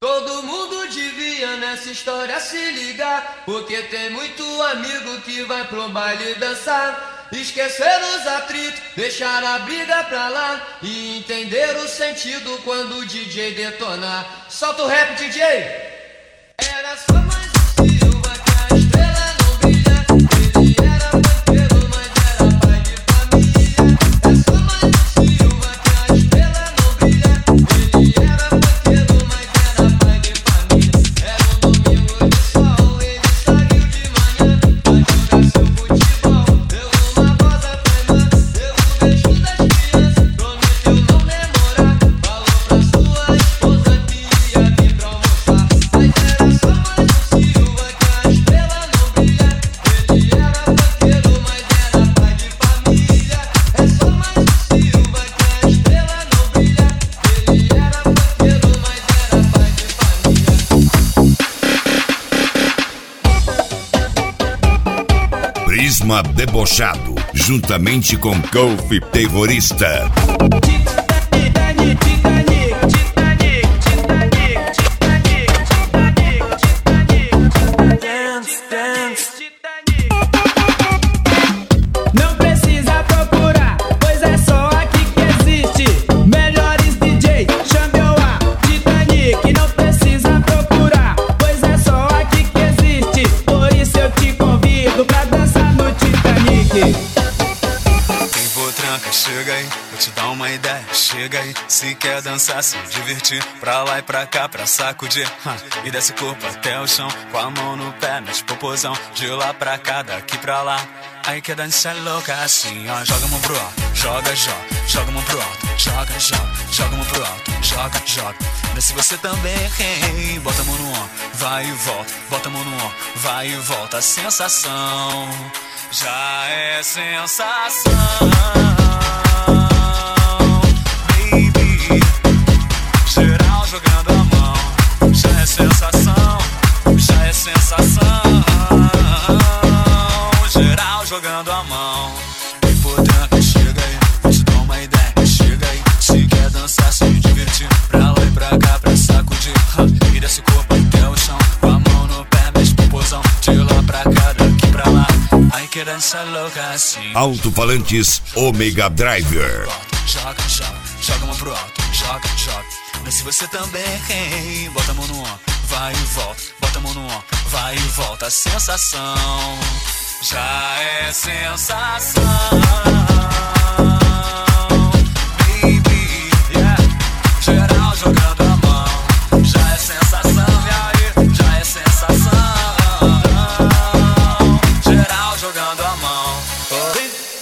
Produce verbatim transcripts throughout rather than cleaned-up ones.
Todo mundo devia nessa história se ligar, porque tem muito amigo que vai pro baile dançar. Esquecer os atritos, deixar a briga pra lá e entender o sentido quando o D J detonar. Solta o rap, D J! Era só mais um Silva que a estrela não brilha. Ele era banqueiro, mas era pai de família. É só mais um Silva que a estrela não brilha. Ele era banqueiro, mas era pai de família. Era um domingo de sol, ele saiu de manhã pra jogar seu futebol. Deu uma rosa pra irmã, deu um beijo das crianças, prometeu não demorar. Falou pra sua esposa que ia vir pra almoçar. Mas era só mais um Silva que a estrela não brilha. Ele era banqueiro, mas era pai de família. É só mais um Silva que a estrela não brilha. Ele era banqueiro, mas era pai de família. Prisma Debochado, juntamente com Golf Terrorista. Não precisa procurar, pois é só aqui que existe. Melhores D J, chame eu a Titanic. Não precisa procurar, pois é só aqui que existe. Por isso eu te convido pra dançar no Titanic. Quem for tranca, chega aí, vou te dar uma ideia, chega aí. Se quer dançar, se divertir, pra lá e pra cá, pra sacudir, huh. E desce o corpo até o chão, com a mão no pé, mete popozão, de lá pra cá, daqui pra lá. Aí que dança louca assim, ó. Joga a mão pro alto, joga, joga, joga a mão pro alto, joga, joga, joga a mão pro alto, joga, joga. Desce você também, hey. Bota a mão no ombro, vai e volta, bota a mão no ombro, vai e volta. A sensação já é sensação, baby. Geral jogando a mão, já é sensação, já é sensação. Geral jogando a mão. E por tranca, chega aí, vou te dar uma ideia, chega aí. Se quer dançar, se divertir, pra lá e pra cá, pra sacudir, huh. E desce o corpo até o chão, com a mão no pé, mexe popozão, de lá pra cá, daqui pra lá. Ai que dança louca assim. Alto-falantes Omega Driver. Joga, joga, joga a mão pro alto, joga, joga. Desce você também, hey. Bota a mão no ombro, vai e volta, bota a mão no ombro, vai e volta. A sensação já é sensação, baby, yeah. Geral jogando a mão, já é sensação, e aí, já é sensação. Geral jogando a mão, oh.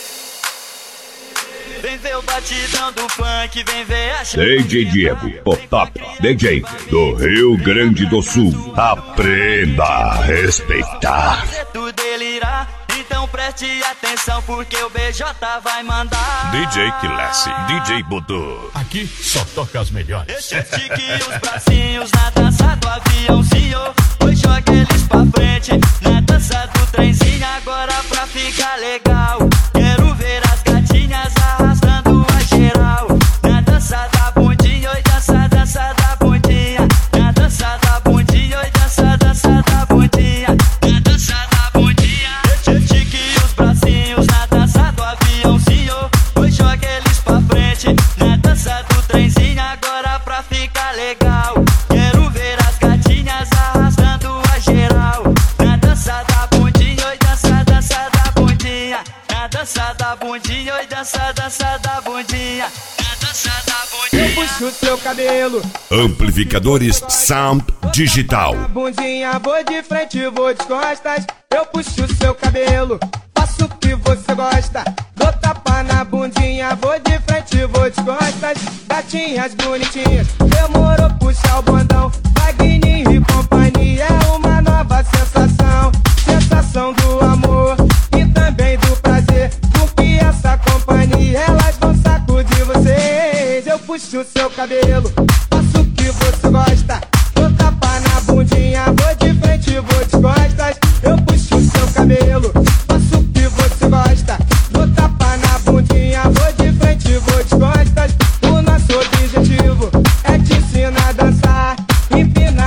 Vem ver o batidão do funk, vem ver a D J Diego, o top D J do Rio Grande do Sul. Aprenda a respeitar. tu delirar, então preste atenção porque o B J vai mandar. D J Classe, D J Budô. Aqui só toca as melhores. Estique os bracinhos na dança do aviãozinho. Hoje joga eles pra frente na dança do trenzinho. Agora pra ficar legal, quero ver as gatinhas arrastando a geral. Na dança da bundinha, oi dança, dança da bundinha. Na dança da bundinha, oi dança, dança da bundinha. Na dança da bundinha. Estique os bracinhos na dança do aviãozinho. Hoje joga eles pra frente na dança do trenzinho. Agora pra ficar legal, quero ver as gatinhas arrastando a geral. Na dança da bundinha, oi dança, dança da bundinha. Na dança da bundinha, oi dança, dança da bundinha. Na dança da bundinha. Eu puxo seu cabelo, Amplificadores Sound Digital. bundinha, vou de frente, vou de costas. Eu puxo seu cabelo, faço o que você gosta. Dou tapa na bundinha, vou de frente, vou de costas. Gatinhas bonitinhas, demorou puxar o bondão. Wagninho e companhia é uma nova sensação. Sensação do amor e também do prazer. Porque essa companhia, elas vão sacudir vocês. Eu puxo seu cabelo, faço o que você gosta. Dou tapa na bundinha, vou de frente, vou de costas. Eu puxo seu cabelo, faço o que você gosta. Dou tapa na bundinha, vou de frente, vou de costas. O nosso objetivo é te ensinar a dançar, empina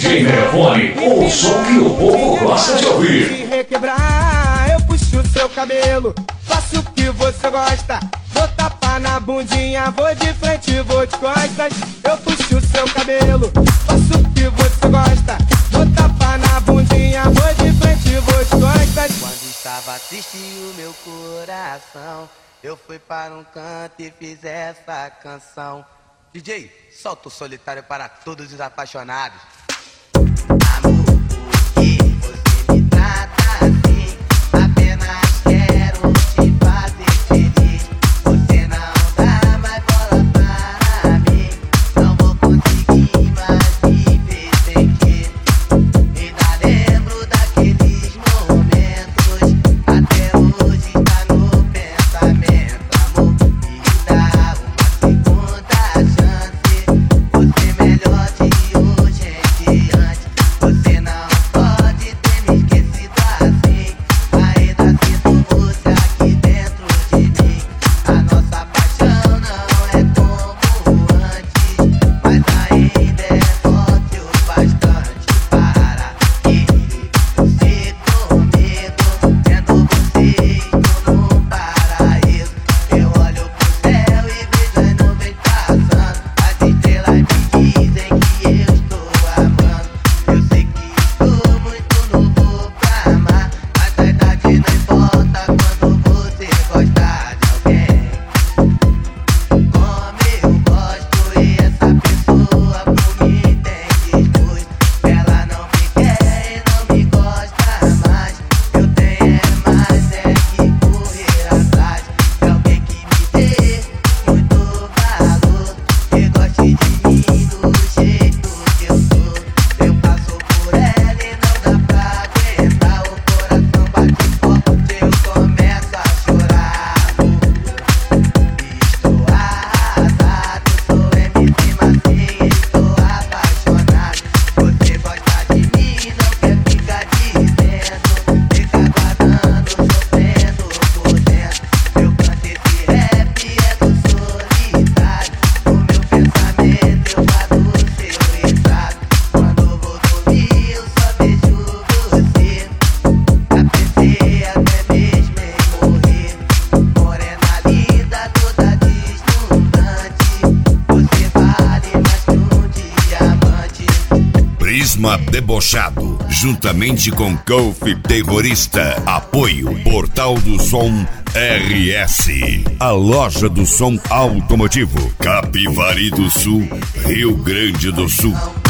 J Megafone, o som que o povo gosta de ouvir. Se requebrar, eu puxo o seu cabelo, faço o que você gosta. Vou tapar na bundinha, vou de frente, vou de costas. Eu puxo o seu cabelo, faço o que você gosta. Vou tapar na bundinha, vou de frente, vou de costas. Quando estava triste o meu coração, eu fui para um canto e fiz essa canção. D J, solta o solitário para todos os apaixonados. Amor, por que você me trata assim? Apenas quero te fazer feliz. Você não dá mais bola para mim. Não vou conseguir mais viver sem ti. Ainda lembro daqueles momentos. Até hoje está no pensamento. Amor, me dá uma segunda chance. Você melhor de hoje em diante. Você não pode ter me esquecido assim. Ainda sinto você aqui dentro de mim. A nossa paixão não é como antes, mas ainda é forte o bastante para ir você comigo. Vendo você estou num paraíso. Eu olho pro céu e vejo as nuvens passando. As estrelas me dizem que eu estou amando. Eu sei que estou muito novo pra amar, mas a idade não importa quando você gosta de alguém como eu gosto. E essa pessoa por mim tem desgosto. Ela não me quer e não me gosta mais. Eu tenho é mais é que correr atrás de alguém que me dê muito valor, que goste de mim do jeito que eu sou. Eu passo por ela e não dá pra aguentar. O coração bate forte, eu começo a chorar. Estou arrasado, sou M C Macinho, estou apaixonado. Você gosta de mim, não quer ficar dizendo. Fica guardando, sofrendo por dentro. Eu canto esse rap, é do solitário. O meu pensamento eu guardo o seu retrato. Quando vou dormir eu só vejo você. Já pensei até mesmo em morrer. Morena linda, toda deslumbrante. Você vale mais que um diamante. Prisma Debochado, juntamente com Golf Terrorista. Apoio Portal do Som R S, a loja do som automotivo, Capivari do Sul, Rio Grande do Sul.